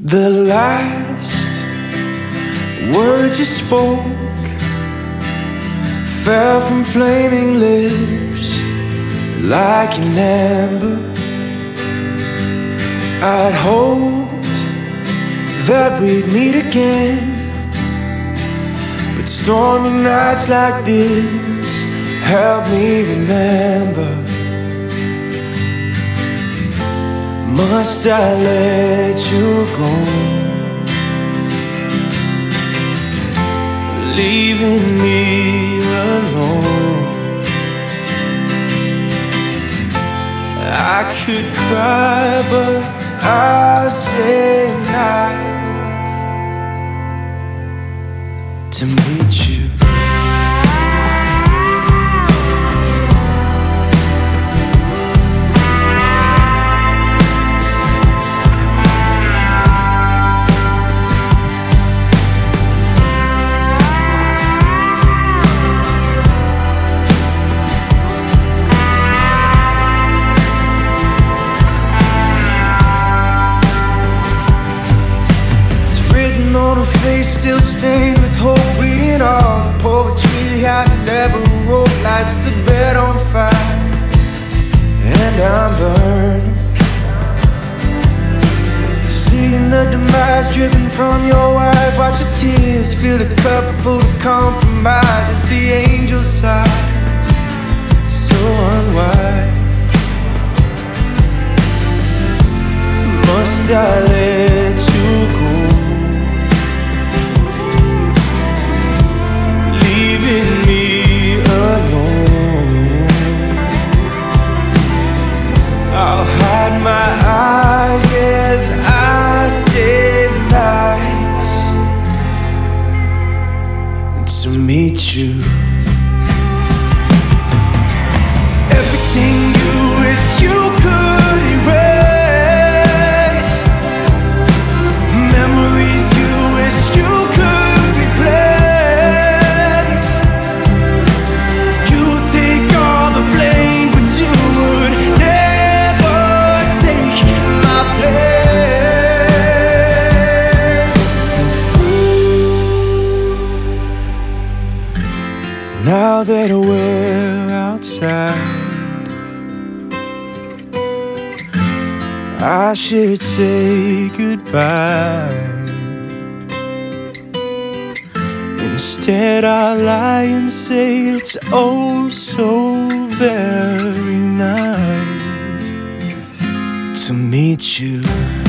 The last words you spoke fell from flaming lips like an ember. I'd hoped that we'd meet again, but stormy nights like this help me remember. Must I let you go, leaving me alone? I could cry, but I'll say nice to meet you. On her face, still stained with hope, reading all the poetry I never wrote. Lights the bed on fire, and I'm burning. Seeing the demise dripping from your eyes, watch the tears fill the cup full of compromise as the angel sighs, so unwise. Must I let you go, leaving me alone? I'll hide my eyes as I say nice to meet you. Everything you wish you could erase, memories you wish you could replace. Now that we're outside, I should say goodbye. Instead I lie and say it's oh so very nice to meet you.